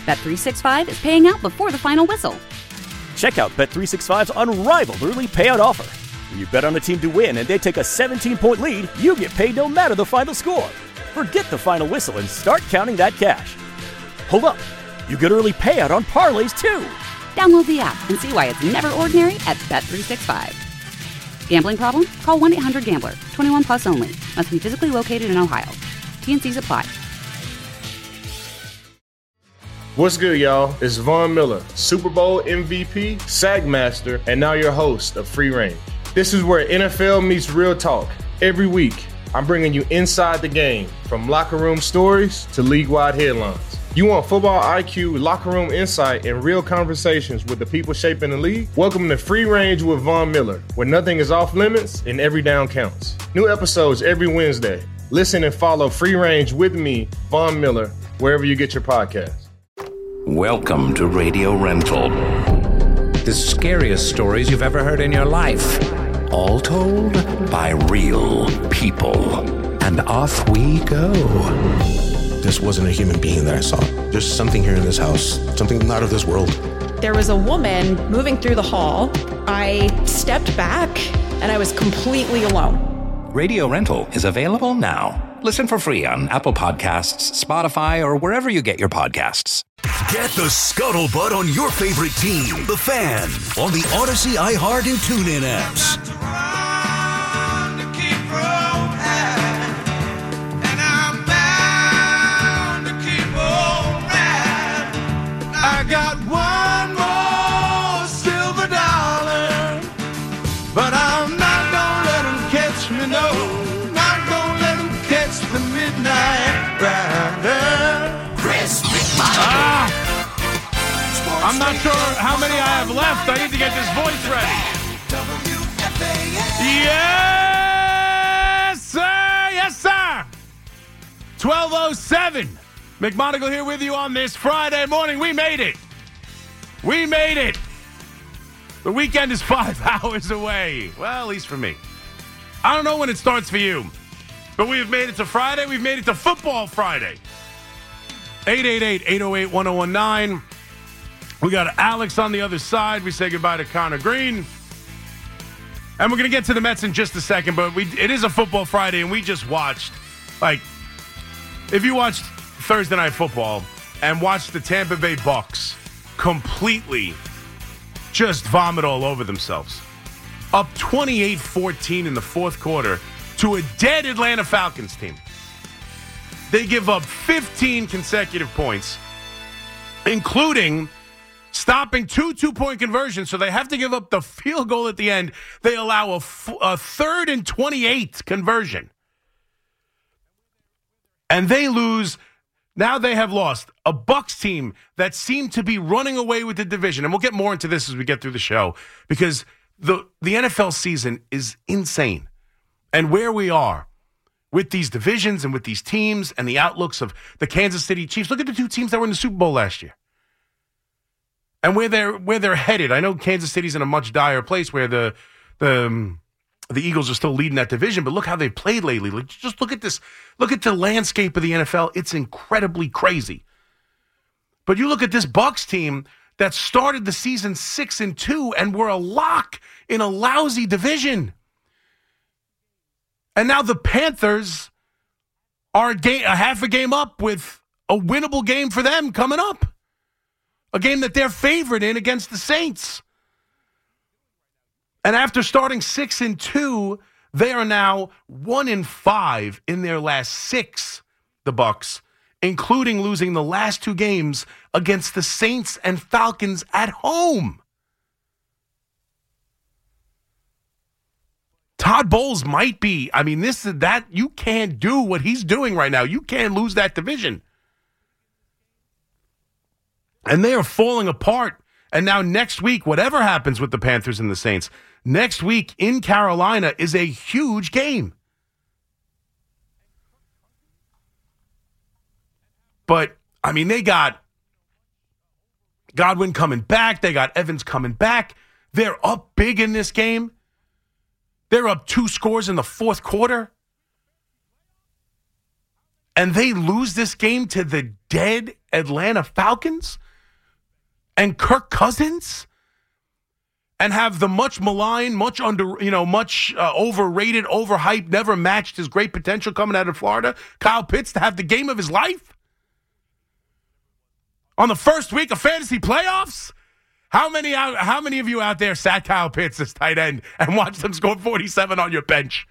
Bet365 is paying out before the final whistle. Check out Bet365's unrivaled early payout offer. When you bet on a team to win and they take a 17-point lead, you get paid no matter the final score. Forget the final whistle and start counting that cash. Hold up. You get early payout on parlays, too. Download the app and see why it's never ordinary at Bet365. Gambling problem? Call 1-800-GAMBLER. 21 plus only. Must be physically located in Ohio. T&Cs apply. What's good, y'all? It's Von Miller, Super Bowl MVP, Sack Master, and now your host of Free Range. This is where NFL meets real talk. Every week, I'm bringing you inside the game, from locker room stories to league-wide headlines. You want football IQ, locker room insight, and real conversations with the people shaping the league? Welcome to Free Range with Von Miller, where nothing is off limits and every down counts. New episodes every Wednesday. Listen and follow Free Range with me, Von Miller, wherever you get your podcasts. Welcome to Radio Rental. The scariest stories you've ever heard in your life. All told by real people. And off we go. This wasn't a human being that I saw. There's something here in this house, something not of this world. There was a woman moving through the hall. I stepped back and I was completely alone. Radio Rental is available now. Listen for free on Apple Podcasts, Spotify, or wherever you get your podcasts. Get the scuttlebutt on your favorite team, the Fan, on the Odyssey, iHeart, and TuneIn apps. I got one more silver dollar, but I'm not gonna let them catch me, no. Not gonna let them catch the midnight rider. Chris McMonagle. I'm not sure how many I have left. I need to get this voice ready. Yes, sir. Yes, sir. 12:07. McMonagle here with you on this Friday morning. We made it. We made it. The weekend is 5 hours away. Well, at least for me. I don't know when it starts for you, but we've made it to Friday. We've made it to Football Friday. 888-808-1019. We got Alex on the other side. We say goodbye to Connor Green. And we're going to get to the Mets in just a second, but it is a Football Friday, and we just watched, if you watched Thursday Night Football and watched the Tampa Bay Bucks completely just vomit all over themselves. Up 28-14 in the fourth quarter to a dead Atlanta Falcons team. They give up 15 consecutive points, including stopping two-point conversions, so they have to give up the field goal at the end. They allow a 3rd and 28 conversion. And they lose. Now they have lost a Bucs team that seemed to be running away with the division. And we'll get more into this as we get through the show, because the NFL season is insane. And where we are with these divisions and with these teams and the outlooks of the Kansas City Chiefs. Look at the two teams that were in the Super Bowl last year. And where they're headed. I know Kansas City's in a much dire place where the Eagles are still leading that division, but look how they've played lately. Just look at this. Look at the landscape of the NFL. It's incredibly crazy. But you look at this Bucs team that started the season 6-2 and were a lock in a lousy division. And now the Panthers are a half a game up with a winnable game for them coming up. A game that they're favored in against the Saints. And after starting 6-2, they are now 1-5 in their last 6, the Bucs, including losing the last 2 games against the Saints and Falcons at home. Todd Bowles might be, you can't do what he's doing right now. You can't lose that division. And they are falling apart. And now next week, whatever happens with the Panthers and the Saints, next week in Carolina is a huge game. But, they got Godwin coming back. They got Evans coming back. They're up big in this game. They're up 2 scores in the fourth quarter. and they lose this game to the dead Atlanta Falcons and Kirk Cousins and have the much maligned, much overrated, overhyped, never matched his great potential coming out of Florida, Kyle Pitts, to have the game of his life on the first week of fantasy playoffs? How many of you out there sat Kyle Pitts as tight end and watched him score 47 on your bench?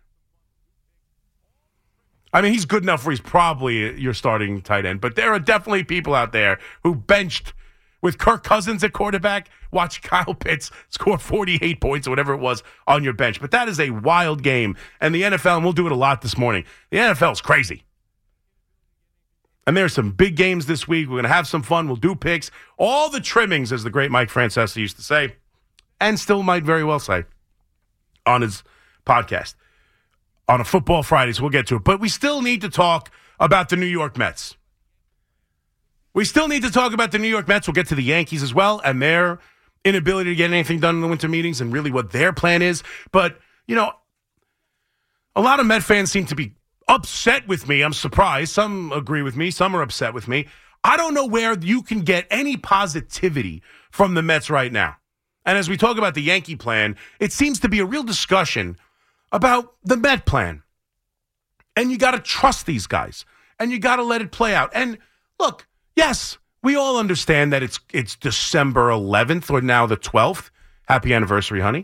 I mean, he's good enough where he's probably your starting tight end, but there are definitely people out there who benched with Kirk Cousins at quarterback, watch Kyle Pitts score 48 points or whatever it was on your bench. But that is a wild game. And the NFL, and we'll do it a lot this morning, the NFL is crazy. And there's some big games this week. We're going to have some fun. We'll do picks. All the trimmings, as the great Mike Francesa used to say, and still might very well say on his podcast on a Football Friday, so we'll get to it. But we still need to talk about the New York Mets. We still need to talk about the New York Mets. We'll get to the Yankees as well and their inability to get anything done in the winter meetings and really what their plan is. But, you know, a lot of Met fans seem to be upset with me. I'm surprised. Some agree with me. Some are upset with me. I don't know where you can get any positivity from the Mets right now. And as we talk about the Yankee plan, it seems to be a real discussion about the Met plan. And you got to trust these guys. And you got to let it play out. And look, yes, we all understand that it's December 11th or now the 12th. Happy anniversary, honey.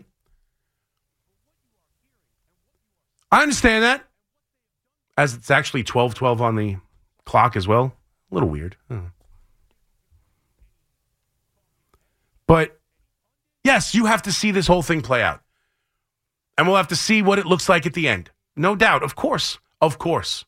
I understand that. As it's actually 12:12 on the clock as well. A little weird. But, yes, you have to see this whole thing play out. And we'll have to see what it looks like at the end. No doubt. Of course. Of course.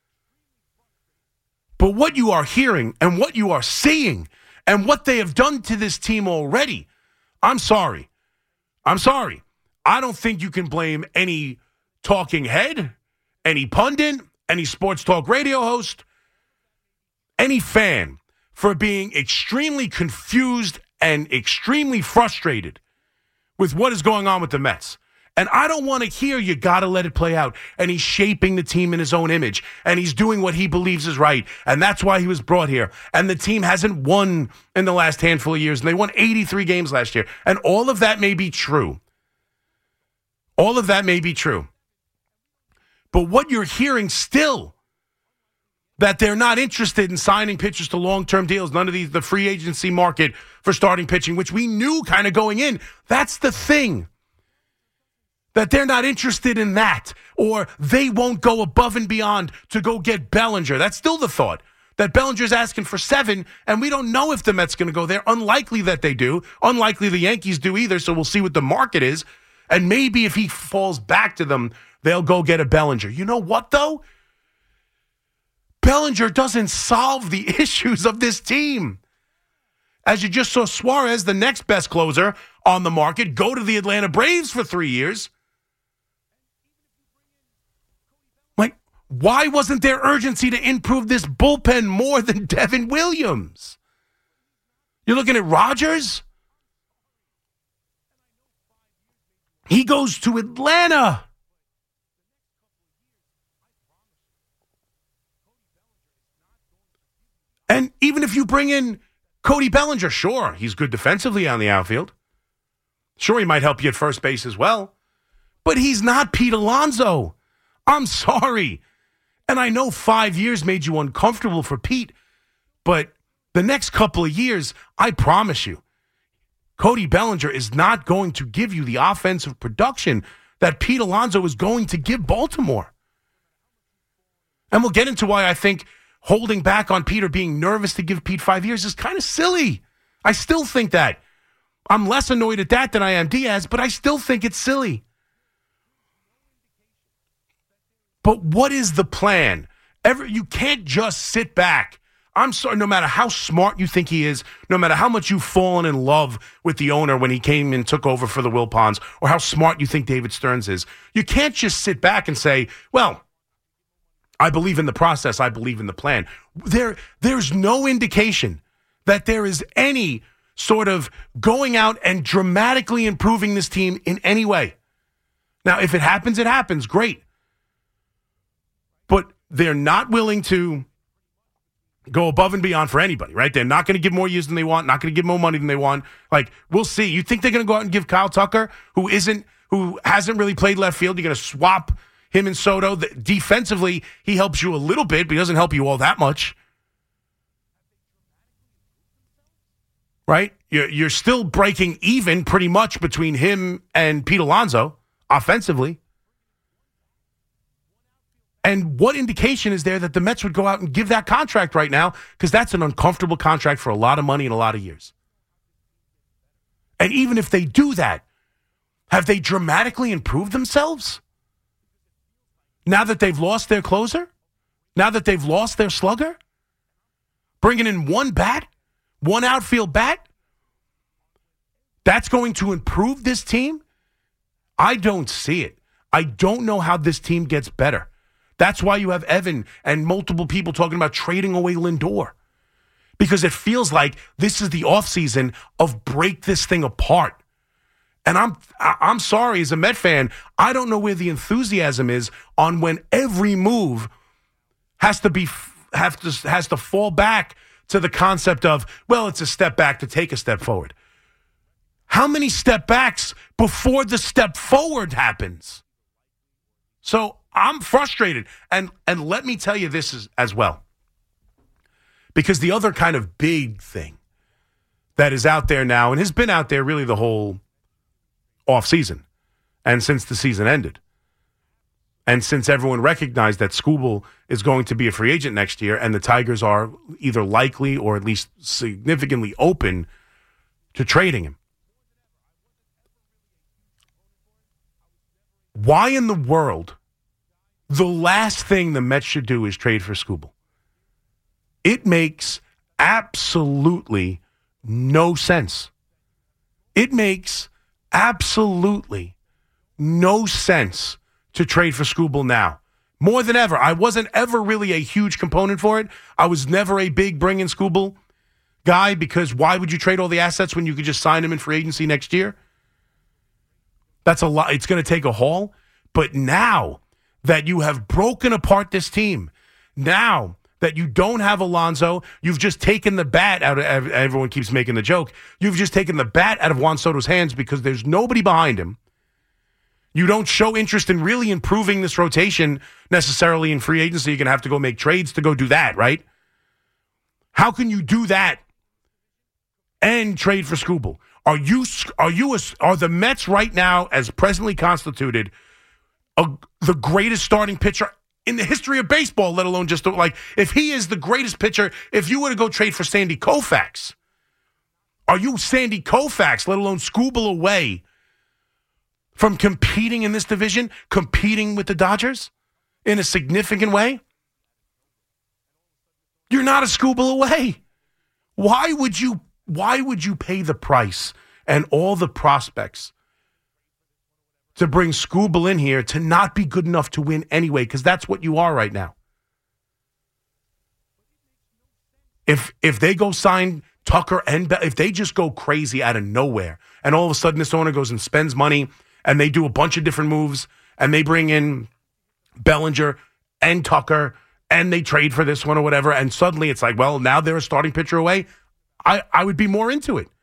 But what you are hearing and what you are seeing and what they have done to this team already, I'm sorry. I'm sorry. I don't think you can blame any talking head, any pundit, any sports talk radio host, any fan for being extremely confused and extremely frustrated with what is going on with the Mets. And I don't want to hear you got to let it play out. And he's shaping the team in his own image. And he's doing what he believes is right. And that's why he was brought here. And the team hasn't won in the last handful of years. And they won 83 games last year. And all of that may be true. All of that may be true. But what you're hearing still, that they're not interested in signing pitchers to long-term deals, none of the free agency market for starting pitching, which we knew kind of going in. That's the thing. That they're not interested in that, or they won't go above and beyond to go get Bellinger. That's still the thought, that Bellinger's asking for 7, and we don't know if the Mets going to go there. Unlikely that they do. Unlikely the Yankees do either, so we'll see what the market is. And maybe if he falls back to them, they'll go get a Bellinger. You know what, though? Bellinger doesn't solve the issues of this team. As you just saw Suarez, the next best closer on the market, go to the Atlanta Braves for 3 years. Like, why wasn't there urgency to improve this bullpen more than Devin Williams? You're looking at Rodgers? He goes to Atlanta. And even if you bring in Cody Bellinger, sure, he's good defensively on the outfield. Sure, he might help you at first base as well. But he's not Pete Alonso. I'm sorry. And I know 5 years made you uncomfortable for Pete. But the next couple of years, I promise you, Cody Bellinger is not going to give you the offensive production that Pete Alonso is going to give Baltimore. And we'll get into why I think holding back on Pete or being nervous to give Pete 5 years is kind of silly. I still think that. I'm less annoyed at that than I am Diaz, but I still think it's silly. But what is the plan? You can't just sit back. I'm sorry, no matter how smart you think he is, no matter how much you've fallen in love with the owner when he came and took over for the Wilpons, or how smart you think David Stearns is, you can't just sit back and say, well, I believe in the process, I believe in the plan. There's no indication that there is any sort of going out and dramatically improving this team in any way. Now, if it happens, great. But they're not willing to go above and beyond for anybody, right? They're not going to give more years than they want, not going to give more money than they want. Like, we'll see. You think they're going to go out and give Kyle Tucker, who hasn't really played left field, you're going to swap him and Soto? Defensively, he helps you a little bit, but he doesn't help you all that much. Right? You're still breaking even pretty much between him and Pete Alonso offensively. And what indication is there that the Mets would go out and give that contract right now? Because that's an uncomfortable contract for a lot of money in a lot of years. And even if they do that, have they dramatically improved themselves? Now that they've lost their closer? Now that they've lost their slugger? Bringing in one bat? One outfield bat? That's going to improve this team? I don't see it. I don't know how this team gets better. That's why you have Evan and multiple people talking about trading away Lindor. Because it feels like this is the offseason of break this thing apart. And I'm sorry, as a Met fan, I don't know where the enthusiasm is on when every move has to fall back to the concept of, well, it's a step back to take a step forward. How many step backs before the step forward happens? So I'm frustrated. And let me tell you this as well. Because the other kind of big thing that is out there now, and has been out there really the whole offseason, and since the season ended, and since everyone recognized that Skubal is going to be a free agent next year, and the Tigers are either likely or at least significantly open to trading him. Why in the world the last thing the Mets should do is trade for Skubal? It makes absolutely no sense. It makes absolutely no sense to trade for Skubal now. More than ever. I wasn't ever really a huge component for it. I was never a big bring in Skubal guy, because why would you trade all the assets when you could just sign him in free agency next year? That's a lot. It's going to take a haul. But now that you have broken apart this team, now that you don't have Alonso, you've just taken the bat out of, everyone keeps making the joke, you've just taken the bat out of Juan Soto's hands because there's nobody behind him. You don't show interest in really improving this rotation necessarily in free agency. You're going to have to go make trades to go do that, right? How can you do that and trade for Skubal? Are the Mets right now, as presently constituted, the greatest starting pitcher in the history of baseball, let alone just like, if he is the greatest pitcher, if you were to go trade for Sandy Koufax, are you Sandy Koufax, let alone Skubal, away from competing in this division, competing with the Dodgers in a significant way? You're not a Skubal away. Why would you pay the price and all the prospects to bring Skubal in here to not be good enough to win anyway? Because that's what you are right now. If they go sign Tucker and if they just go crazy out of nowhere, and all of a sudden this owner goes and spends money, and they do a bunch of different moves, and they bring in Bellinger and Tucker, and they trade for this one or whatever, and suddenly it's like, well, now they're a starting pitcher away, I would be more into it.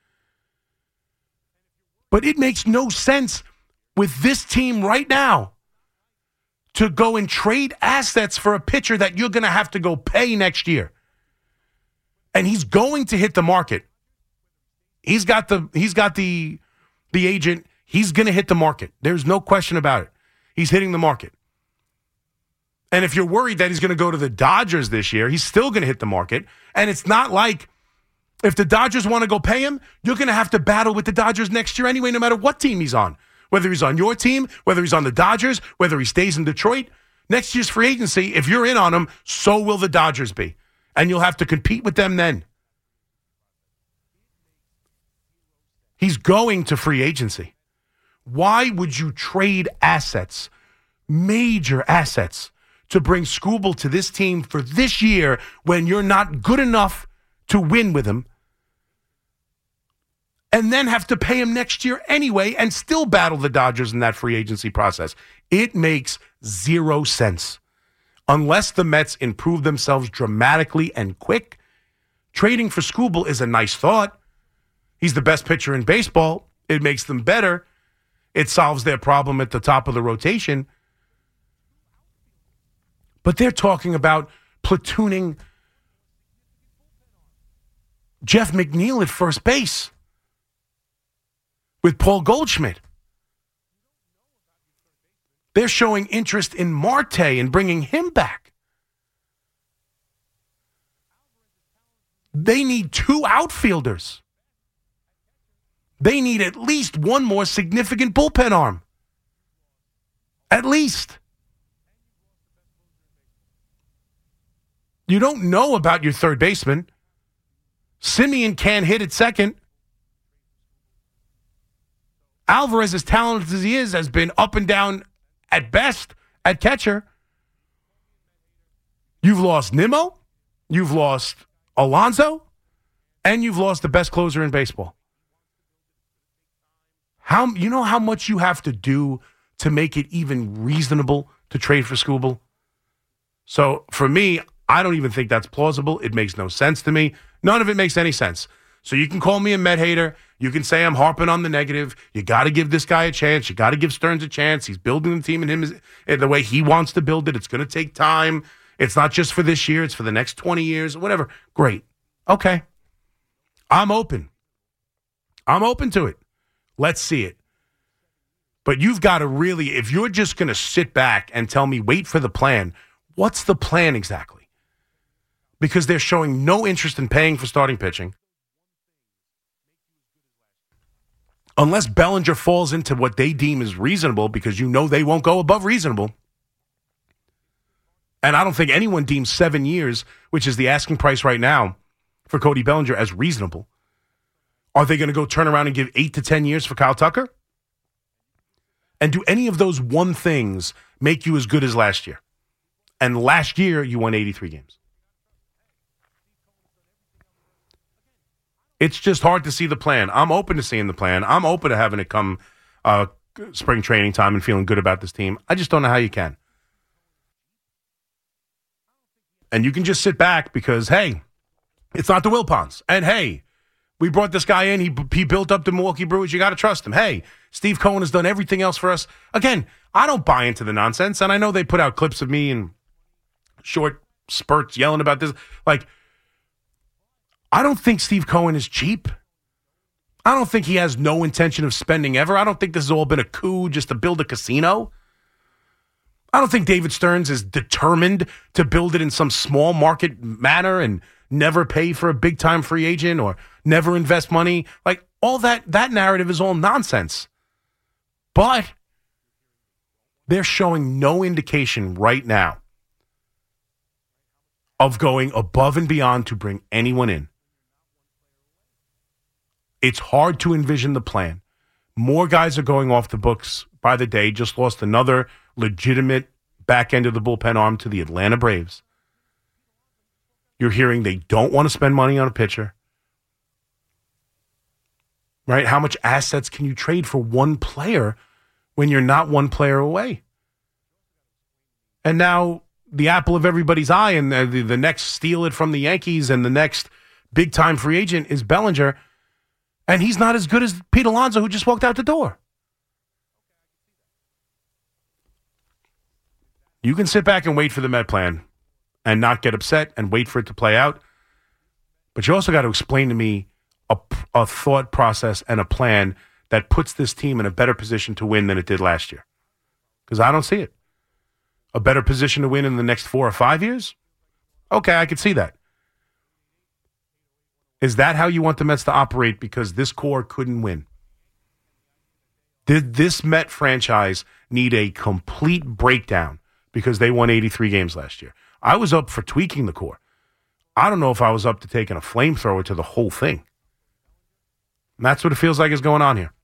But it makes no sense with this team right now to go and trade assets for a pitcher that you're going to have to go pay next year. And he's going to hit the market. He's got the agent. He's going to hit the market. There's no question about it. He's hitting the market. And if you're worried that he's going to go to the Dodgers this year, he's still going to hit the market. And it's not like if the Dodgers want to go pay him, you're going to have to battle with the Dodgers next year anyway, no matter what team he's on. Whether he's on your team, whether he's on the Dodgers, whether he stays in Detroit. Next year's free agency, if you're in on him, so will the Dodgers be. And you'll have to compete with them then. He's going to free agency. Why would you trade assets, major assets, to bring Skubal to this team for this year when you're not good enough to win with him, and then have to pay him next year anyway and still battle the Dodgers in that free agency process? It makes zero sense. Unless the Mets improve themselves dramatically and quick, trading for Skubal is a nice thought. He's the best pitcher in baseball. It makes them better. It solves their problem at the top of the rotation. But they're talking about platooning Jeff McNeil at first base with Paul Goldschmidt. They're showing interest in Marte and bringing him back. They need 2 outfielders. They need at least one more significant bullpen arm. At least. You don't know about your third baseman. Simeon can't hit at second. Alvarez, as talented as he is, has been up and down at best at catcher. You've lost Nimmo, you've lost Alonso, and you've lost the best closer in baseball. You know how much you have to do to make it even reasonable to trade for Skubal? So for me, I don't even think that's plausible. It makes no sense to me. None of it makes any sense. So you can call me a Met hater. You can say I'm harping on the negative. You got to give this guy a chance. You got to give Stearns a chance. He's building the team and the way he wants to build it. It's going to take time. It's not just for this year. It's for the next 20 years, whatever. Great. Okay. I'm open. I'm open to it. Let's see it. But you've got to really, if you're just going to sit back and tell me, wait for the plan, what's the plan exactly? Because they're showing no interest in paying for starting pitching. Unless Bellinger falls into what they deem is reasonable, because you know they won't go above reasonable. And I don't think anyone deems 7 years, which is the asking price right now, for Cody Bellinger as reasonable. Are they going to go turn around and give 8 to 10 years for Kyle Tucker? And do any of those one things make you as good as last year? And last year, you won 83 games. It's just hard to see the plan. I'm open to seeing the plan. I'm open to having it come spring training time and feeling good about this team. I just don't know how you can. And you can just sit back because, hey, it's not the Wilpons. And, hey, we brought this guy in. He built up the Milwaukee Brewers. You got to trust him. Hey, Steve Cohen has done everything else for us. Again, I don't buy into the nonsense. And I know they put out clips of me in short spurts yelling about this. Like, I don't think Steve Cohen is cheap. I don't think he has no intention of spending ever. I don't think this has all been a coup just to build a casino. I don't think David Stearns is determined to build it in some small market manner and never pay for a big-time free agent or never invest money. Like, all that narrative is all nonsense. But they're showing no indication right now of going above and beyond to bring anyone in. It's hard to envision the plan. More guys are going off the books by the day. Just lost another legitimate back end of the bullpen arm to the Atlanta Braves. You're hearing they don't want to spend money on a pitcher. Right? How much assets can you trade for one player when you're not one player away? And now the apple of everybody's eye and the next steal it from the Yankees and the next big-time free agent is Bellinger. And he's not as good as Pete Alonso, who just walked out the door. You can sit back and wait for the Met plan and not get upset and wait for it to play out. But you also got to explain to me a thought process and a plan that puts this team in a better position to win than it did last year. Because I don't see it. A better position to win in the next 4 or 5 years? Okay, I could see that. Is that how you want the Mets to operate because this core couldn't win? Did this Met franchise need a complete breakdown because they won 83 games last year? I was up for tweaking the core. I don't know if I was up to taking a flamethrower to the whole thing. And that's what it feels like is going on here.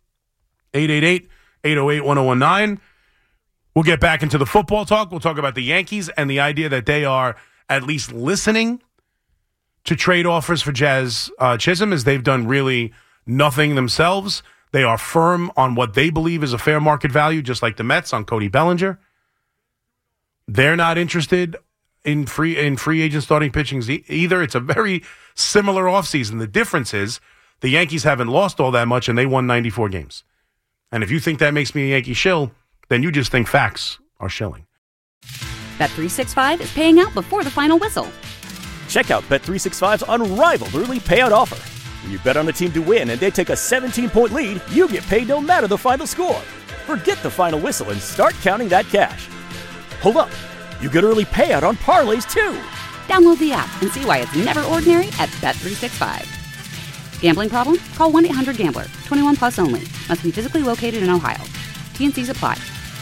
888-808-1019. We'll get back into the football talk. We'll talk about the Yankees and the idea that they are at least listening to trade offers for Jazz Chisholm, as they've done really nothing themselves. They are firm on what they believe is a fair market value, just like the Mets on Cody Bellinger. They're not interested in free agent starting pitching either. It's a very similar offseason. The difference is the Yankees haven't lost all that much, and they won 94 games. And if you think that makes me a Yankee shill, then you just think facts are shilling. Bet365 is paying out before the final whistle. Check out Bet365's unrivaled early payout offer. When you bet on a team to win and they take a 17-point lead, you get paid no matter the final score. Forget the final whistle and start counting that cash. Hold up. You get early payout on parlays, too. Download the app and see why it's never ordinary at Bet365. Gambling problem? Call 1-800-GAMBLER. 21 plus only. Must be physically located in Ohio. T&Cs apply.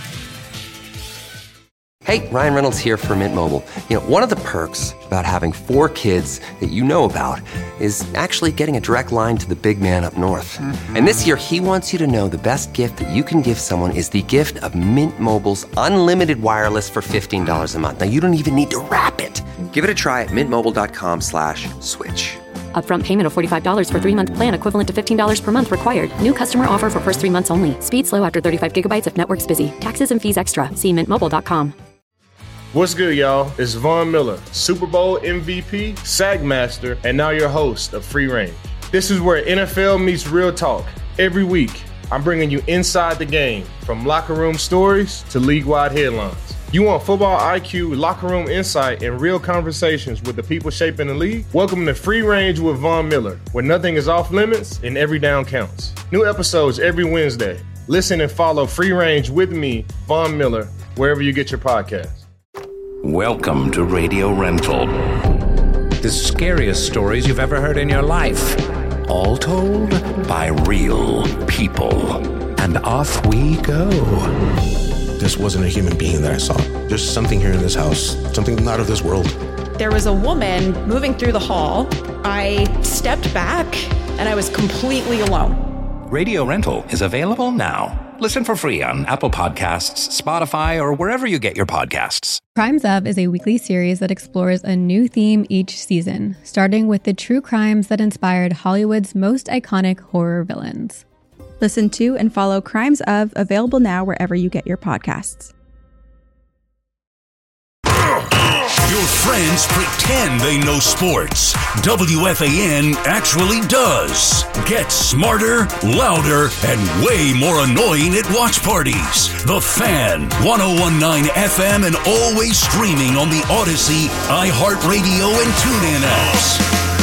Hey, Ryan Reynolds here for Mint Mobile. You know, one of the perks about having 4 kids that you know about is actually getting a direct line to the big man up north. Mm-hmm. And this year, he wants you to know the best gift that you can give someone is the gift of Mint Mobile's unlimited wireless for $15 a month. Now, you don't even need to wrap it. Give it a try at mintmobile.com/switch. Upfront payment of $45 for 3-month plan equivalent to $15 per month required. New customer offer for first 3 months only. Speed slow after 35 gigabytes if network's busy. Taxes and fees extra. See mintmobile.com. What's good, y'all? It's Von Miller, Super Bowl MVP, SAG Master, and now your host of Free Range. This is where NFL meets real talk. Every week, I'm bringing you inside the game, from locker room stories to league-wide headlines. You want football IQ, locker room insight, and real conversations with the people shaping the league? Welcome to Free Range with Von Miller, where nothing is off limits and every down counts. New episodes every Wednesday. Listen and follow Free Range with me, Von Miller, wherever you get your podcasts. Welcome to Radio Rental. The scariest stories you've ever heard in your life. All told by real people. And off we go. This wasn't a human being that I saw. There's something here in this house, something not of this world. There was a woman moving through the hall. I stepped back and I was completely alone. Radio Rental is available now. Listen for free on Apple Podcasts, Spotify, or wherever you get your podcasts. Crimes Of is a weekly series that explores a new theme each season, starting with the true crimes that inspired Hollywood's most iconic horror villains. Listen to and follow Crimes Of, available now wherever you get your podcasts. Your friends pretend they know sports. WFAN actually does. Get smarter, louder, and way more annoying at watch parties. The Fan, 101.9 FM, and always streaming on the Odyssey, iHeartRadio, and TuneIn apps.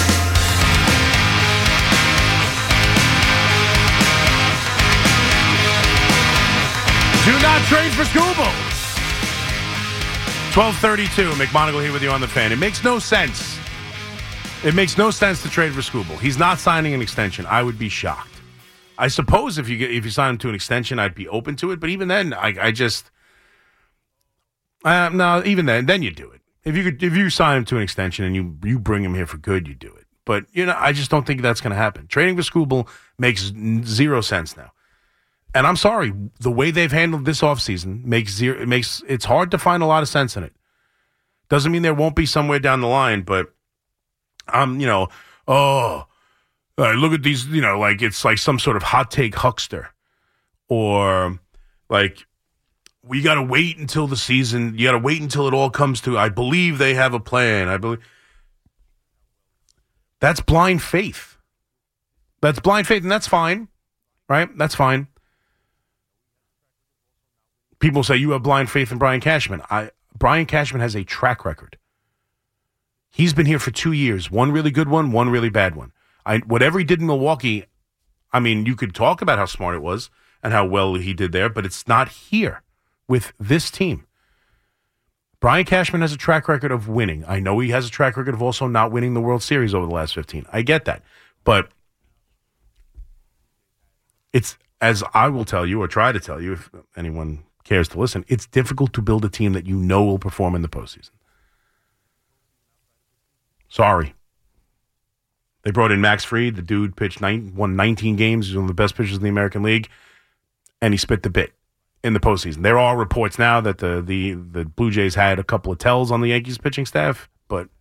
Do not trade for Scooble. 12:32. McMonagle here with you on the Fan. It makes no sense. It makes no sense to trade for Scooble. He's not signing an extension. I would be shocked. I suppose if you sign him to an extension, I'd be open to it. But even then, I just no. Even then you do it. If you sign him to an extension and you bring him here for good, you do it. But I just don't think that's going to happen. Trading for Scooble makes zero sense now. And I'm sorry, the way they've handled this offseason makes it's hard to find a lot of sense in it. Doesn't mean there won't be somewhere down the line, but look at these, like it's like some sort of hot take huckster, or like we got to wait until the season. You got to wait until it all comes to. I believe they have a plan. I believe that's blind faith. That's blind faith, and that's fine, right? That's fine. People say you have blind faith in Brian Cashman. Brian Cashman has a track record. He's been here for 2 years. One really good one, one really bad one. Whatever he did in Milwaukee, you could talk about how smart it was and how well he did there, but it's not here with this team. Brian Cashman has a track record of winning. I know he has a track record of also not winning the World Series over the last 15. I get that. But it's, as I will tell you or try to tell you if anyone cares to listen, it's difficult to build a team that will perform in the postseason. Sorry. They brought in Max Fried. The dude pitched won 19 games. He's one of the best pitchers in the American League, and he spit the bit in the postseason. There are reports now that the Blue Jays had a couple of tells on the Yankees pitching staff, but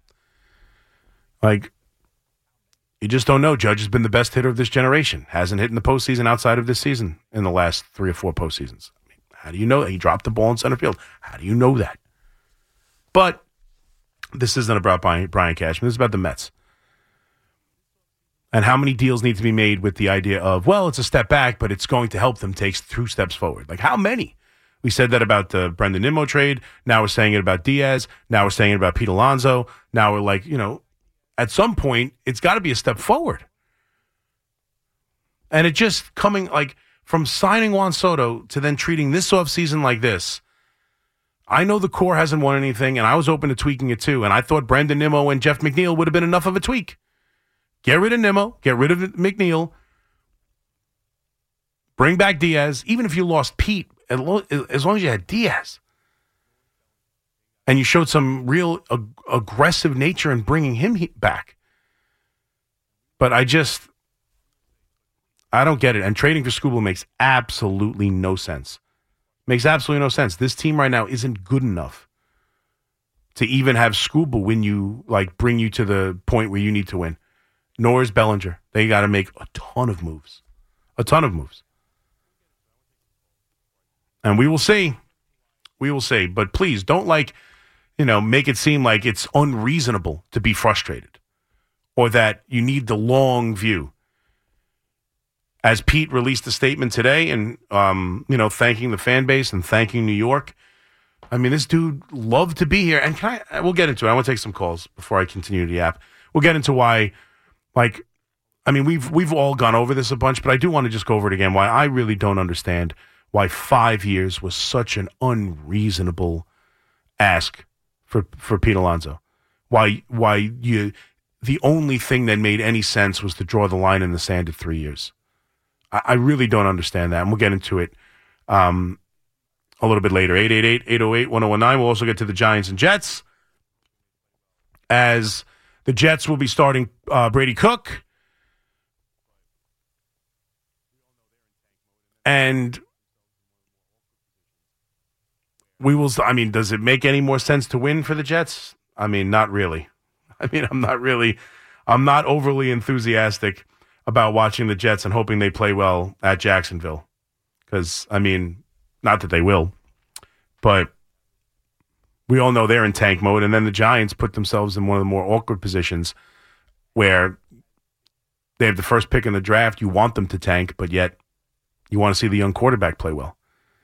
you just don't know. Judge has been the best hitter of this generation. Hasn't hit in the postseason outside of this season in the last 3 or 4 postseasons. How do you know that? He dropped the ball in center field. How do you know that? But this isn't about Brian Cashman. This is about the Mets. And how many deals need to be made with the idea of, well, it's a step back, but it's going to help them take 2 steps forward. Like, how many? We said that about the Brendan Nimmo trade. Now we're saying it about Diaz. Now we're saying it about Pete Alonso. Now we're like, at some point, it's got to be a step forward. And it just coming, like, from signing Juan Soto to then treating this offseason like this. I know the core hasn't won anything, and I was open to tweaking it too. And I thought Brendan Nimmo and Jeff McNeil would have been enough of a tweak. Get rid of Nimmo. Get rid of McNeil. Bring back Diaz. Even if you lost Pete, as long as you had Diaz. And you showed some real aggressive nature in bringing him back. But I don't get it. And trading for Skubal makes absolutely no sense. Makes absolutely no sense. This team right now isn't good enough to even have Skubal bring you to the point where you need to win. Nor is Bellinger. They got to make a ton of moves. A ton of moves. And we will see. We will see. But please don't make it seem like it's unreasonable to be frustrated or that you need the long view. As Pete released a statement today and, thanking the fan base and thanking New York. I mean, this dude loved to be here. And we'll get into it. I want to take some calls before I continue the app. We'll get into why, we've all gone over this a bunch, but I do want to just go over it again, why I really don't understand why 5 years was such an unreasonable ask for Pete Alonso. Why the only thing that made any sense was to draw the line in the sand at 3 years. I really don't understand that, and we'll get into it a little bit later. 888-808-1019. We'll also get to the Giants and Jets, as the Jets will be starting Brady Cook. And does it make any more sense to win for the Jets? Not really. I'm not overly enthusiastic about watching the Jets and hoping they play well at Jacksonville. Because, not that they will, but we all know they're in tank mode. And then the Giants put themselves in one of the more awkward positions where they have the first pick in the draft. You want them to tank, but yet you want to see the young quarterback play well.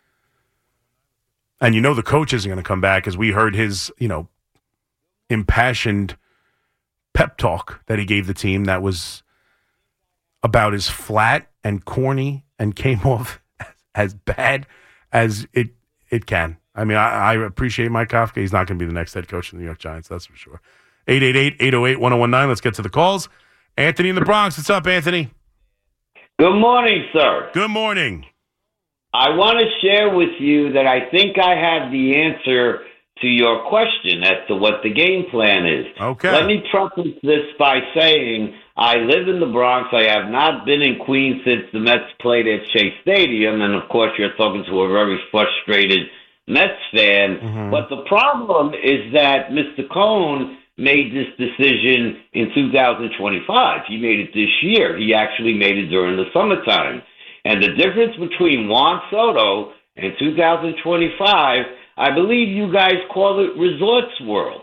And the coach isn't going to come back, as we heard his, impassioned pep talk that he gave the team that was about as flat and corny and came off as bad as it can. I appreciate Mike Kafka. He's not going to be the next head coach of the New York Giants, that's for sure. 888-808-1019. Let's get to the calls. Anthony in the Bronx. What's up, Anthony? Good morning, sir. Good morning. I want to share with you that I think I have the answer to your question as to what the game plan is. Okay. Let me preface this by saying I live in the Bronx. I have not been in Queens since the Mets played at Shea Stadium. And, of course, you're talking to a very frustrated Mets fan. Mm-hmm. But the problem is that Mr. Cohn made this decision in 2025. He made it this year. He actually made it during the summertime. And the difference between Juan Soto and 2025, I believe you guys call it Resorts World.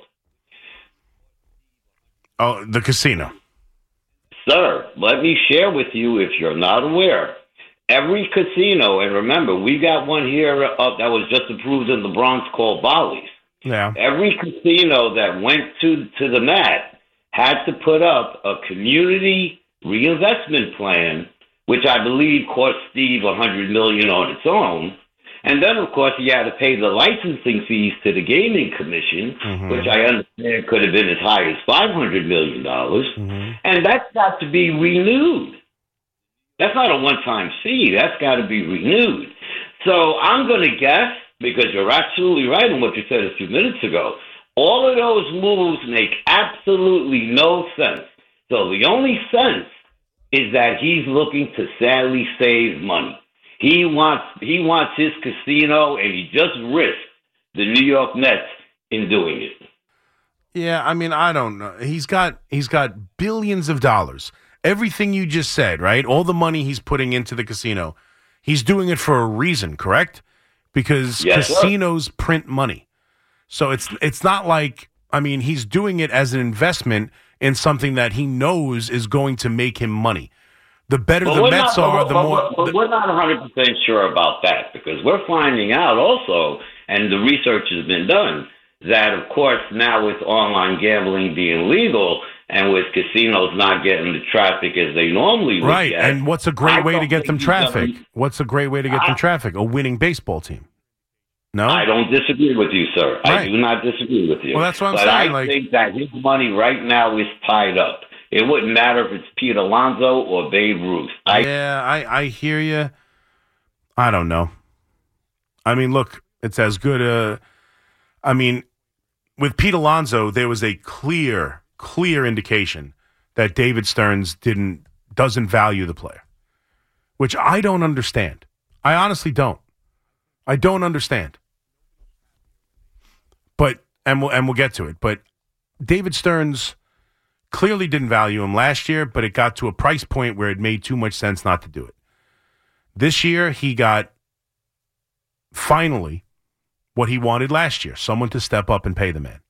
Oh, the casino. Sir, let me share with you, if you're not aware, every casino, and remember, we got one here that was just approved in the Bronx called Bally's. Yeah. Every casino that went to the mat had to put up a community reinvestment plan, which I believe cost Steve $100 million on its own. And then, of course, he had to pay the licensing fees to the Gaming Commission, which I understand could have been as high as $500 million. And that's got to be renewed. That's not a one-time fee. That's got to be renewed. So I'm going to guess, because you're absolutely right in what you said a few minutes ago, all of those moves make absolutely no sense. So the only sense is that he's looking to sadly save money. He wants his casino, and he just risked the New York Mets in doing it. Yeah, I don't know. He's got billions of dollars. Everything you just said, right? All the money he's putting into the casino, he's doing it for a reason, correct? Because casinos print money. So it's not like, I mean, he's doing it as an investment in something that he knows is going to make him money. The better the Mets are, the more... But we're not 100% sure about that, because we're finding out also, and the research has been done, that, of course, now with online gambling being legal and with casinos not getting the traffic as they normally would right, get, and what's a great way to get them traffic? What's a great way to get them traffic? A winning baseball team. No? I don't disagree with you, sir. Right. I do not disagree with you. Well, that's what I'm but saying. I think that his money right now is tied up. It wouldn't matter if it's Pete Alonso or Babe Ruth. I hear you. I don't know. I mean, look, it's as good I mean, with Pete Alonso, there was a clear indication that David Stearns doesn't value the player, which I don't understand. I honestly don't. I don't understand. But we'll get to it. But David Stearns clearly didn't value him last year, but it got to a price point where it made too much sense not to do it. This year, he got finally what he wanted last year, someone to step up and pay the man.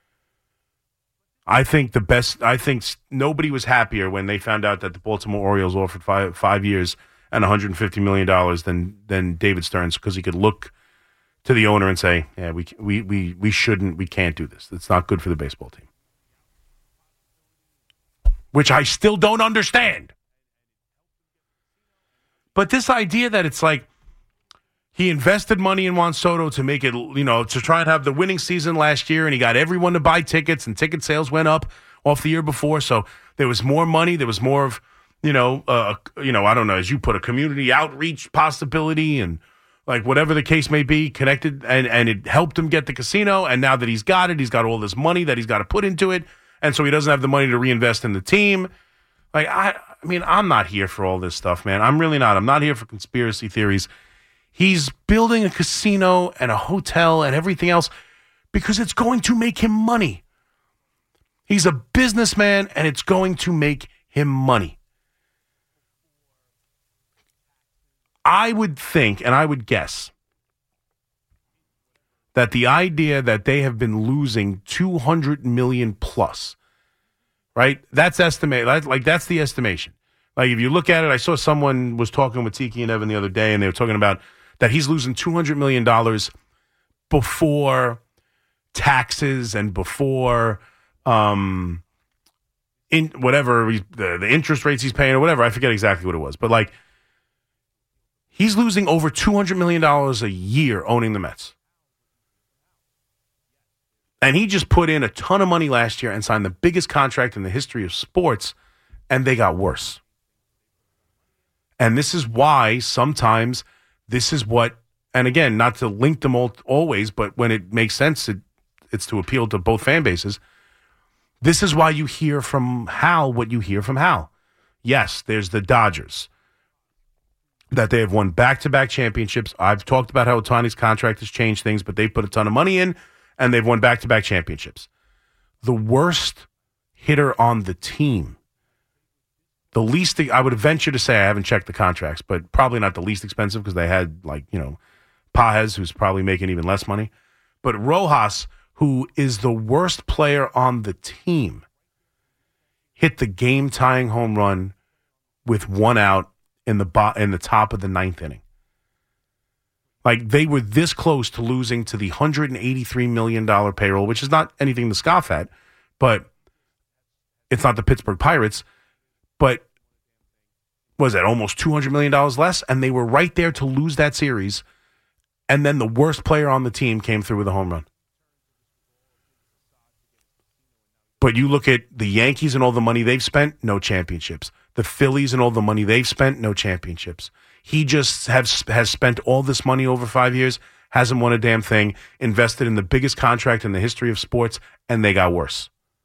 I think nobody was happier when they found out that the Baltimore Orioles offered five years and $150 million than David Stearns, because he could look to the owner and say, yeah, we can't do this. It's not good for the baseball team. Which I still don't understand. But this idea that it's like he invested money in Juan Soto to make it, to try and have the winning season last year, and he got everyone to buy tickets, and ticket sales went up off the year before, so there was more money, there was more of, I don't know, as you put, a community outreach possibility, and like whatever the case may be, connected, and it helped him get the casino, and now that he's got it, he's got all this money that he's got to put into it, and so he doesn't have the money to reinvest in the team. Like, I mean, I'm not here for all this stuff, man. I'm really not. I'm not here for conspiracy theories. He's building a casino and a hotel and everything else because it's going to make him money. He's a businessman, and it's going to make him money. I would think, and I would guess, that the idea that they have been losing $200 million plus, right? That's estimated. Like, that's the estimation. Like, if you look at it, I saw someone was talking with Tiki and Evan the other day, and they were talking about that he's losing $200 million before taxes and before in whatever the interest rates he's paying or whatever. I forget exactly what it was, but like, he's losing over $200 million a year owning the Mets. And he just put in a ton of money last year and signed the biggest contract in the history of sports, and they got worse. And this is why sometimes this is what, and again, not to link them all always, but when it makes sense, it's to appeal to both fan bases. This is why you hear from Hal what you hear from Hal. Yes, there's the Dodgers, that they have won back-to-back championships. I've talked about how Ohtani's contract has changed things, but they put a ton of money in, and they've won back-to-back championships. The worst hitter on the team, the least, I would venture to say, I haven't checked the contracts, but probably not the least expensive, because they had, Pages, who's probably making even less money. But Rojas, who is the worst player on the team, hit the game-tying home run with one out in the top of the ninth inning. Like, they were this close to losing to the $183 million payroll, which is not anything to scoff at, but it's not the Pittsburgh Pirates. But was that almost $200 million less? And they were right there to lose that series. And then the worst player on the team came through with a home run. But you look at the Yankees and all the money they've spent, no championships. The Phillies and all the money they've spent, no championships. He just has spent all this money over 5 years, hasn't won a damn thing, invested in the biggest contract in the history of sports, and they got worse.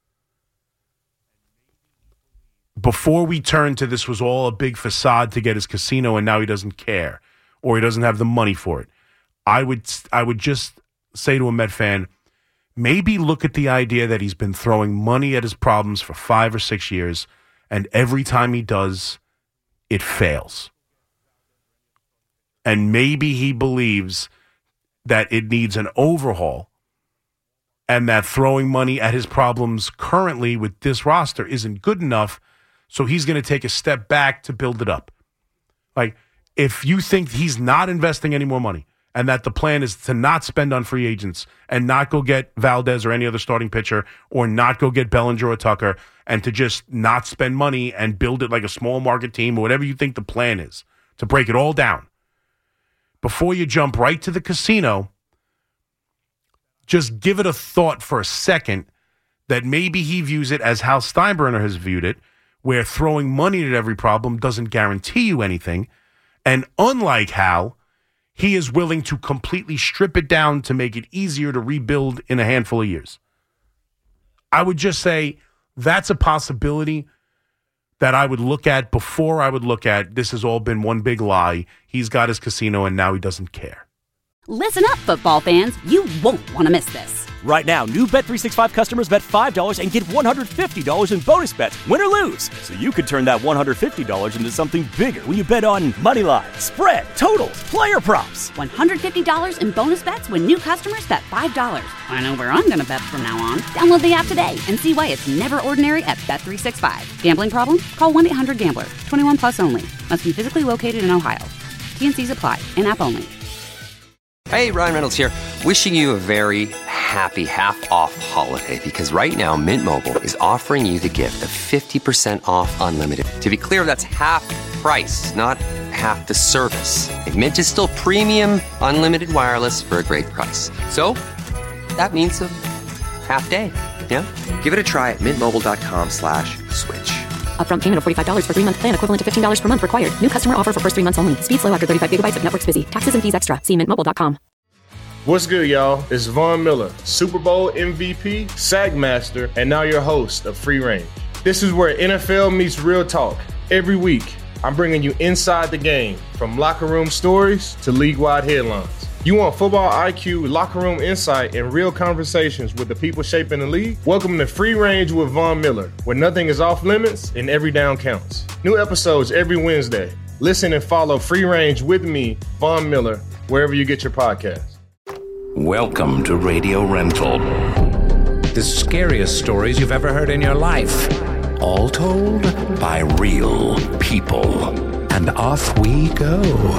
Before we turned to this was all a big facade to get his casino and now he doesn't care or he doesn't have the money for it, I would just say to a Met fan, maybe look at the idea that he's been throwing money at his problems for 5 or 6 years, and every time he does, it fails. And maybe he believes that it needs an overhaul and that throwing money at his problems currently with this roster isn't good enough, so he's going to take a step back to build it up. Like, if you think he's not investing any more money and that the plan is to not spend on free agents and not go get Valdez or any other starting pitcher or not go get Bellinger or Tucker and to just not spend money and build it like a small market team or whatever you think the plan is, to break it all down, before you jump right to the casino, just give it a thought for a second that maybe he views it as Hal Steinbrenner has viewed it, where throwing money at every problem doesn't guarantee you anything. And unlike Hal, he is willing to completely strip it down to make it easier to rebuild in a handful of years. I would just say that's a possibility that I would look at before I would look at this has all been one big lie. He's got his casino and now he doesn't care. Listen up, football fans. You won't want to miss this. Right now, new Bet365 customers bet $5 and get $150 in bonus bets, win or lose. So you could turn that $150 into something bigger when you bet on moneyline, spread, totals, player props. $150 in bonus bets when new customers bet $5. I know where I'm going to bet from now on. Download the app today and see why it's never ordinary at Bet365. Gambling problem? Call 1-800-GAMBLER. 21 plus only. Must be physically located in Ohio. T&Cs apply. In-app only. Hey, Ryan Reynolds here. Wishing you a very happy half-off holiday, because right now Mint Mobile is offering you the gift of 50% off unlimited. To be clear, that's half price, not half the service. And Mint is still premium unlimited wireless for a great price. So that means a half day. Yeah? Give it a try at mintmobile.com/switch. Upfront payment of $45 for 3-month plan, equivalent to $15 per month required. New customer offer for first 3 months only. Speed slow after 35 gigabytes if network's busy. Taxes and fees extra. See mintmobile.com. What's good, y'all? It's Von Miller, Super Bowl MVP, Sagmaster, and now your host of Free Range. This is where NFL meets real talk. Every week, I'm bringing you inside the game, from locker room stories to league-wide headlines. You want football IQ, locker room insight, and real conversations with the people shaping the league? Welcome to Free Range with Von Miller, where nothing is off limits and every down counts. New episodes every Wednesday. Listen and follow Free Range with me, Von Miller, wherever you get your podcasts. Welcome to Radio Rental. The scariest stories you've ever heard in your life. All told by real people. And off we go.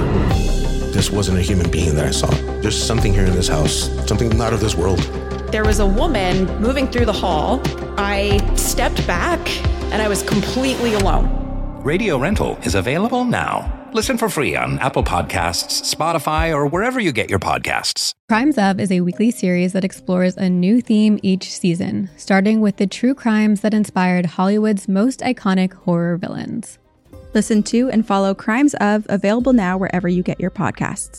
This wasn't a human being that I saw. There's something here in this house, something not of this world. There was a woman moving through the hall. I stepped back and I was completely alone. Radio Rental is available now. Listen for free on Apple Podcasts, Spotify, or wherever you get your podcasts. Crimes Of is a weekly series that explores a new theme each season, starting with the true crimes that inspired Hollywood's most iconic horror villains. Listen to and follow Crimes Of, available now wherever you get your podcasts.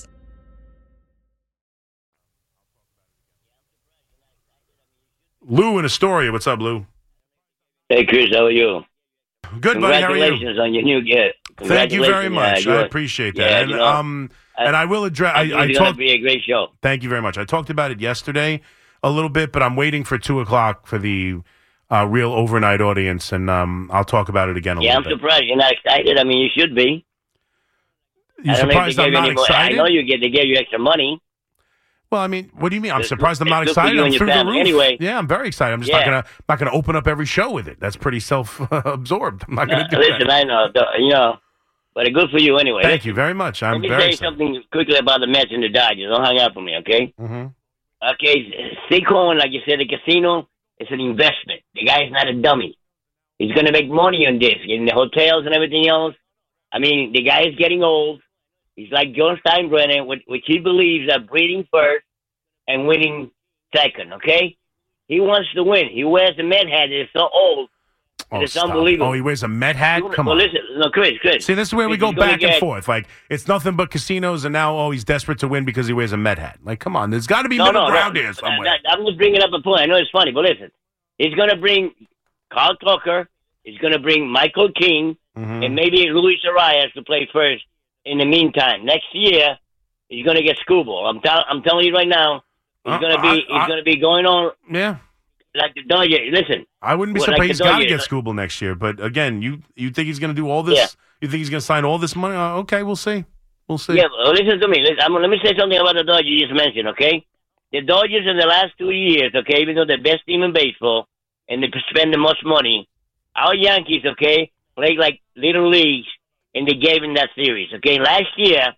Lou in Astoria. What's up, Lou? Hey, Chris, how are you? Good, buddy. How are you? Congratulations on your new gift. Thank you very much. I appreciate that. Yeah, and I will address. It's going to be a great show. Thank you very much. I talked about it yesterday a little bit, but I'm waiting for 2:00 for the real overnight audience, and I'll talk about it again a little bit. Yeah, I'm surprised you're not excited. I mean, you should be. You surprised I'm not excited? I know they gave you extra money. Well, I mean, what do you mean? I'm surprised I'm not excited. I'm through the roof. Anyway. Yeah, I'm very excited. I'm just not gonna open up every show with it. That's pretty self-absorbed. I'm not gonna do that. Listen, I know, but good for you anyway. Thank you very much. I'm very Let me say excited. something quickly about the Mets and the Dodgers. Don't hang up on me, okay? Mm-hmm. Okay, Saquon, like you said, the casino, it's an investment. The guy's not a dummy. He's going to make money on this, in the hotels and everything else. I mean, the guy is getting old. He's like John Steinbrenner, which he believes are breeding first and winning second, okay? He wants to win. He wears a Met hat. It's so old. It's stop. unbelievable. Oh, he wears a Met hat? Come well, on. Listen, no, Chris. See, this is where we go back and forth. Like, it's nothing but casinos, and now, he's desperate to win because he wears a Met hat. Like, come on. There's got to be middle ground here somewhere. I'm just bringing up a point. I know it's funny, but listen. He's going to bring Carl Tucker. He's going to bring Michael King, and maybe Luis Arias to play first in the meantime. Next year, he's going to get Scooble. I'm telling you right now, he's going to be going on. Yeah. Like the Dodgers. Listen. I wouldn't be surprised. He's got to get Scooble next year. But again, you think he's going to do all this? Yeah. You think he's going to sign all this money? Okay, we'll see. We'll see. Yeah, well, listen to me. Let me say something about the Dodgers you just mentioned, okay? the Dodgers in the last 2 years, okay, even though they're the best team in baseball and they spend the most money, our Yankees, okay, played like little leagues and they gave in that series, okay. This year,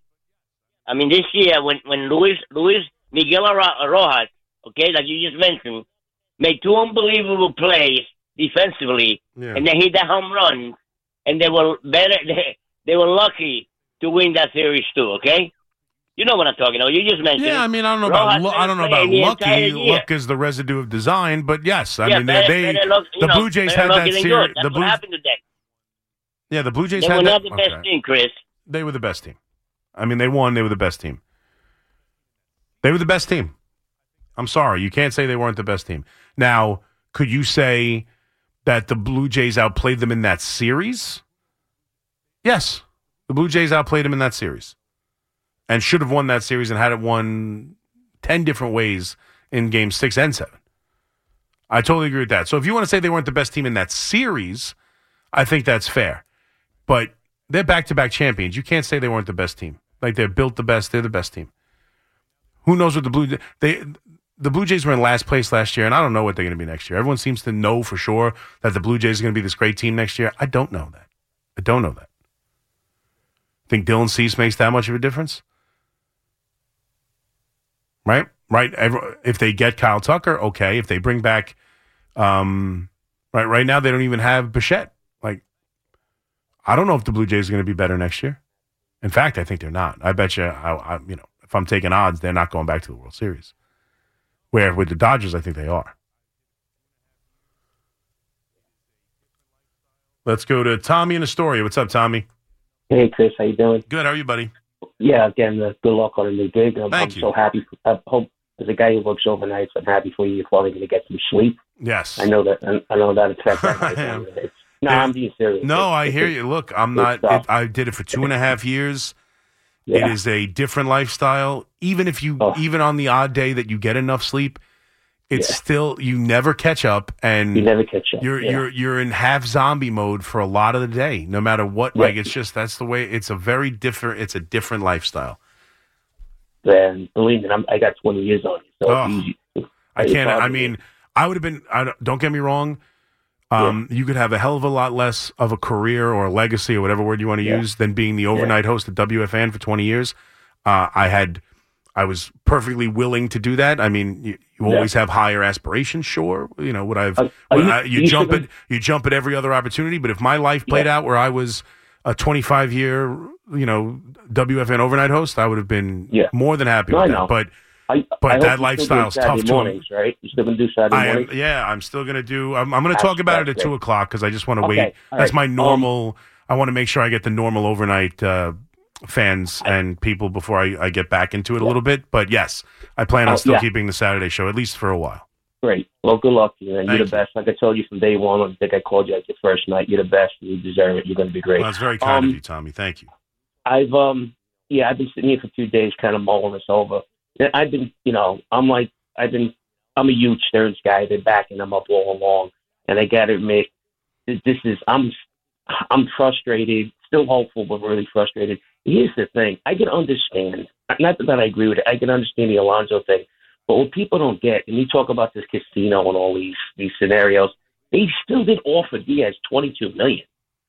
when Luis Miguel Rojas, okay, like you just mentioned, made 2 unbelievable plays defensively, and they hit that home run, and they were better. They were lucky to win that series too. Okay, you know what I'm talking about. You just mentioned. Yeah, I mean, I don't know about lucky. Luck is the residue of design, but yes, I mean, the Blue Jays had that series. That's what happened today. Yeah, the Blue Jays they had were that. not the best team, Chris. They were the best team. I mean, they won. They were the best team. They were the best team. I'm sorry, you can't say they weren't the best team. Now, could you say that the Blue Jays outplayed them in that series? Yes. The Blue Jays outplayed them in that series and should have won that series and had it won 10 different ways in games 6 and 7. I totally agree with that. So if you want to say they weren't the best team in that series, I think that's fair. But they're back-to-back champions. You can't say they weren't the best team. Like, they're built the best. They're the best team. Who knows what the Blue Jays were in last place last year, and I don't know what they're going to be next year. Everyone seems to know for sure that the Blue Jays are going to be this great team next year. I don't know that. Think Dylan Cease makes that much of a difference? Right? If they get Kyle Tucker, okay. If they bring back, right now they don't even have Bichette. Like, I don't know if the Blue Jays are going to be better next year. In fact, I think they're not. I bet you, if I'm taking odds, they're not going back to the World Series. Where with the Dodgers, I think they are. Let's go to Tommy in Astoria. What's up, Tommy? Hey, Chris. How you doing? Good. How are you, buddy? Yeah, again, good luck on a new gig. Thank you. So happy. I hope, as a guy who works overnights, I'm happy for you. You're finally going to get some sleep. Yes. I know that affects that. No, I'm being serious. No, I hear you. Look, I'm not. I did it for 2.5 years. Yeah. It is a different lifestyle. Even if even on the odd day that you get enough sleep, it's still, you never catch up, and you never catch up. You're in half zombie mode for a lot of the day, no matter what. Like, it's just, that's the way. It's a different lifestyle. And believe me, I got 20 years on you, so I can't. I mean, I would have been. Don't get me wrong. You could have a hell of a lot less of a career or a legacy or whatever word you want to use than being the overnight host at WFAN for 20 years. I was perfectly willing to do that. I mean, you always have higher aspirations, sure. You know, you jump at every other opportunity. But if my life played out where I was a 25-year, WFN overnight host, I would have been more than happy with that. But that lifestyle's tough mornings, right? You still going to do Saturday mornings? I'm still going to do. I'm going to talk about it at 2 o'clock because I just want to wait. That's my normal. I want to make sure I get the normal overnight fans and people before I get back into it a little bit. But yes, I plan on still keeping the Saturday show, at least for a while. Great. Well, good luck to you. And you're the best. Like I told you from day one, I think I called you at your first night. You're the best. You deserve it. You're going to be great. Well, that's very kind of you, Tommy. Thank you. I've been sitting here for 2 days kind of mulling this over. I've been, I'm a huge Stearns guy. I've been backing them up all along. And I got to admit, I'm frustrated, still hopeful, but really frustrated. Here's the thing. I can understand, not that I agree with it, I can understand the Alonso thing, but what people don't get, and you talk about this casino and all these scenarios, they still did offer Diaz $22 million.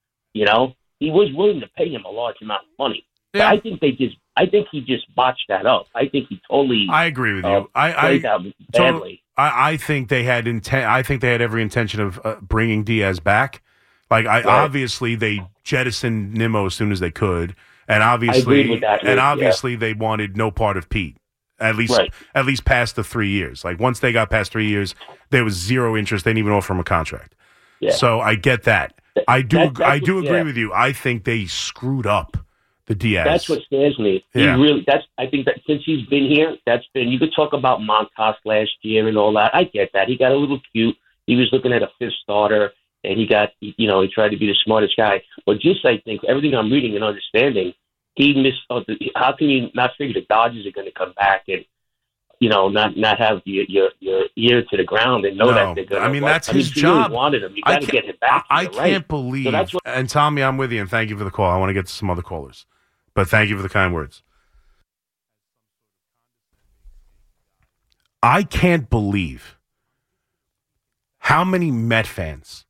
He was willing to pay him a large amount of money. Yeah. I think he just botched that up. I think he totally. I agree with you. Played that badly. I think they had I think they had every intention of bringing Diaz back. Like, obviously they jettisoned Nimmo as soon as they could, and obviously they wanted no part of Pete. At least past the 3 years. Like, once they got past 3 years, there was zero interest. They didn't even offer him a contract. Yeah. So I get that. I do agree with you. I think they screwed up the Diaz. That's what scares me. Yeah. I think that since he's been here, you could talk about Montas last year and all that. I get that. He got a little cute. He was looking at a fifth starter, and he tried to be the smartest guy. But I think everything I'm reading and understanding, he missed. How can you not figure the Dodgers are going to come back and not have your ear to the ground and know that they're going to? I mean, that's his job. Really wanted him. You got to get him back. I can't believe. And Tommy, I'm with you, and thank you for the call. I want to get to some other callers, but thank you for the kind words. I can't believe how many Met fans,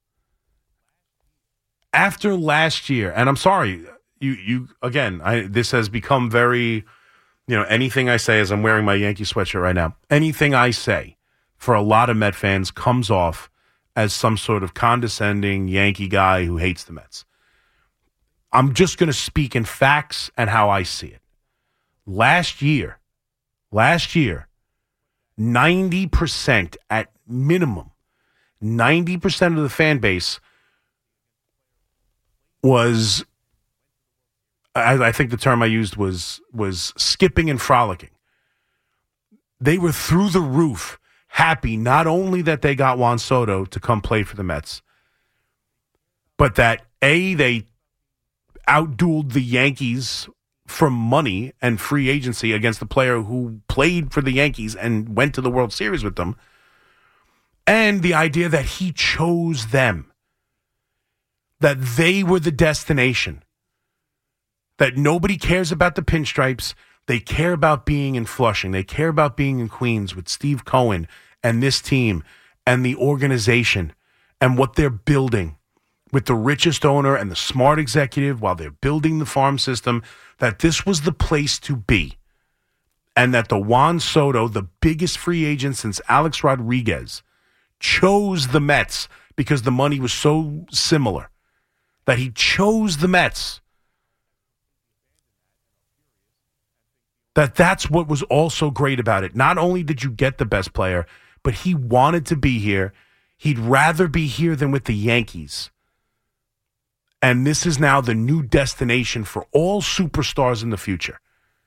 after last year, and I'm sorry, you again, this has become very, anything I say, as I'm wearing my Yankee sweatshirt right now, anything I say for a lot of Met fans comes off as some sort of condescending Yankee guy who hates the Mets. I'm just going to speak in facts and how I see it. Last year, 90% at minimum, 90% of the fan base was, I think the term I used was skipping and frolicking. They were through the roof, happy not only that they got Juan Soto to come play for the Mets, but that they outdueled the Yankees for money and free agency against the player who played for the Yankees and went to the World Series with them. And the idea that he chose them, that they were the destination, that nobody cares about the pinstripes. They care about being in Flushing. They care about being in Queens with Steve Cohen and this team and the organization and what they're building with the richest owner and the smart executive while they're building the farm system, that this was the place to be. And that the Juan Soto, the biggest free agent since Alex Rodriguez, chose the Mets because the money was so similar. That he chose the Mets. That's what was also great about it. Not only did you get the best player, but he wanted to be here. He'd rather be here than with the Yankees. And this is now the new destination for all superstars in the future.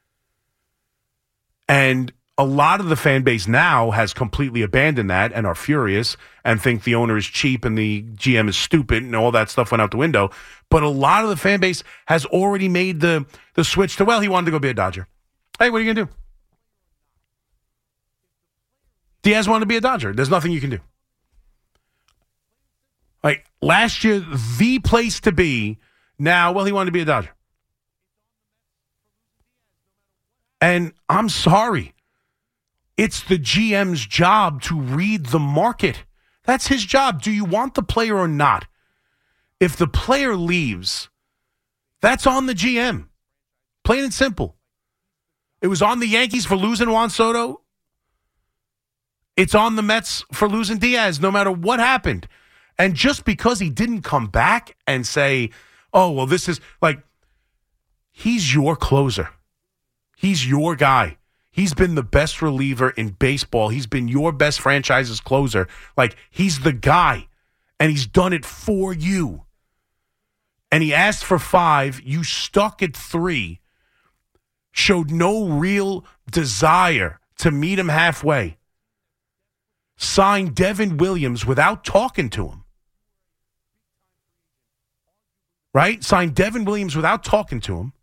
And a lot of the fan base now has completely abandoned that and are furious and think the owner is cheap and the GM is stupid and all that stuff went out the window. But a lot of the fan base has already made the switch to, well, he wanted to go be a Dodger. Hey, what are you going to do? Diaz wanted to be a Dodger. There's nothing you can do. Like last year, the place to be. Now, well, he wanted to be a Dodger. And I'm sorry. It's the GM's job to read the market. That's his job. Do you want the player or not? If the player leaves, that's on the GM. Plain and simple. It was on the Yankees for losing Juan Soto. It's on the Mets for losing Diaz, no matter what happened. And just because he didn't come back and say, oh, well, this is like, he's your closer. He's your guy. He's been the best reliever in baseball. He's been your best franchise's closer. Like, he's the guy. And he's done it for you. And he asked for 5. You stuck at 3. Showed no real desire to meet him halfway. Signed Devin Williams without talking to him. Right? Signed Devin Williams without talking to him.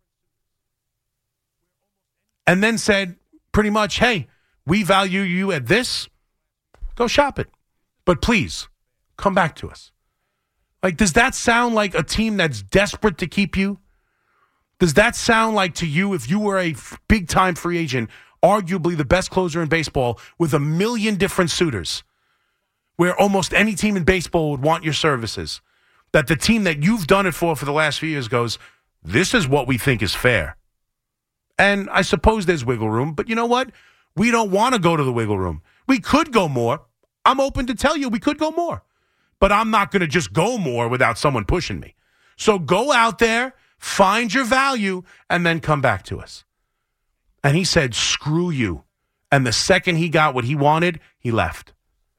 And then said pretty much, hey, we value you at this. Go shop it. But please, come back to us. Like, does that sound like a team that's desperate to keep you? Does that sound like to you, if you were a big-time free agent, arguably the best closer in baseball with 1 million different suitors, where almost any team in baseball would want your services, that the team that you've done it for the last few years goes, this is what we think is fair? And I suppose there's wiggle room, but you know what? We don't want to go to the wiggle room. We could go more. I'm open to tell you we could go more. But I'm not going to just go more without someone pushing me. So go out there, find your value, and then come back to us. And he said, screw you. And the second he got what he wanted, he left.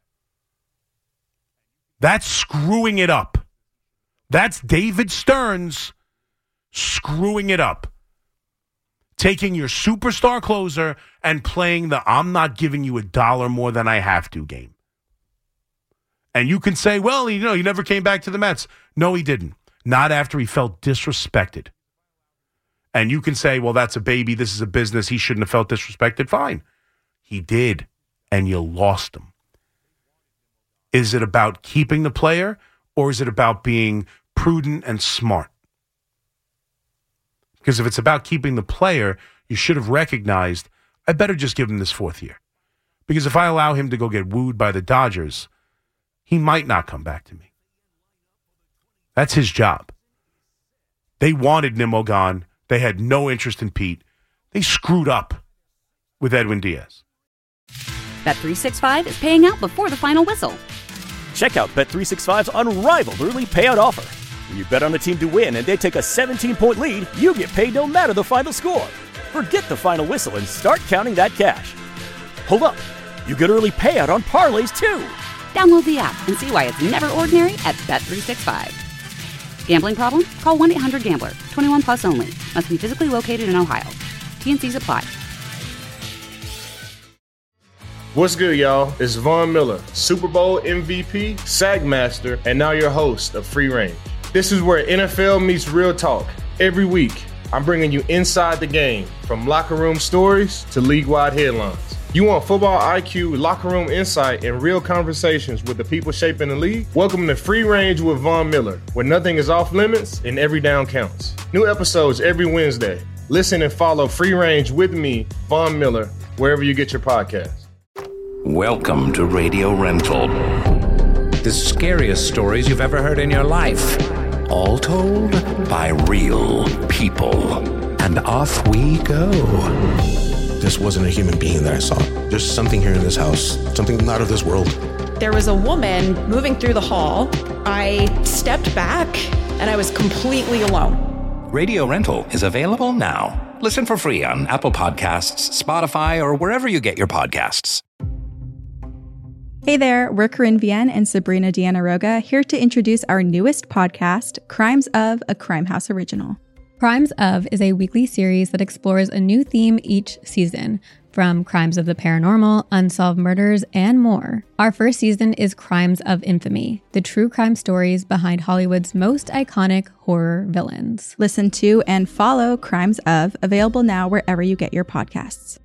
That's screwing it up. That's David Stearns screwing it up. Taking your superstar closer and playing the I'm not giving you $1 more than I have to game. And you can say, well, he never came back to the Mets. No, he didn't. Not after he felt disrespected. And you can say, well, that's a baby. This is a business. He shouldn't have felt disrespected. Fine. He did. And you lost him. Is it about keeping the player, or is it about being prudent and smart? Because if it's about keeping the player, you should have recognized, I better just give him this 4th year. Because if I allow him to go get wooed by the Dodgers, he might not come back to me. That's his job. They wanted Nimmo gone. They had no interest in Pete. They screwed up with Edwin Diaz. Bet365 is paying out before the final whistle. Check out Bet365's unrivaled early payout offer. When you bet on a team to win and they take a 17-point lead, you get paid no matter the final score. Forget the final whistle and start counting that cash. Hold up. You get early payout on parlays, too. Download the app and see why it's never ordinary at Bet365. Gambling problem? Call 1-800-GAMBLER. 21 plus only. Must be physically located in Ohio. T&Cs apply. What's good, y'all? It's Von Miller, Super Bowl MVP, SAG Master, and now your host of Free Range. This is where NFL meets real talk. Every week, I'm bringing you inside the game, from locker room stories to league-wide headlines. You want football IQ, locker room insight, and real conversations with the people shaping the league? Welcome to Free Range with Von Miller, where nothing is off limits and every down counts. New episodes every Wednesday. Listen and follow Free Range with me, Von Miller, wherever you get your podcasts. Welcome to Radio Rental. The scariest stories you've ever heard in your life. All told by real people. And off we go. This wasn't a human being that I saw. There's something here in this house, something not of this world. There was a woman moving through the hall. I stepped back and I was completely alone. Radio Rental is available now. Listen for free on Apple Podcasts, Spotify, or wherever you get your podcasts. Hey there, we're Corinne Vienne and Sabrina Diana-Roga here to introduce our newest podcast, Crimes of, a Crime House original. Crimes of is a weekly series that explores a new theme each season, from crimes of the paranormal, unsolved murders, and more. Our first season is Crimes of Infamy, the true crime stories behind Hollywood's most iconic horror villains. Listen to and follow Crimes of, available now wherever you get your podcasts.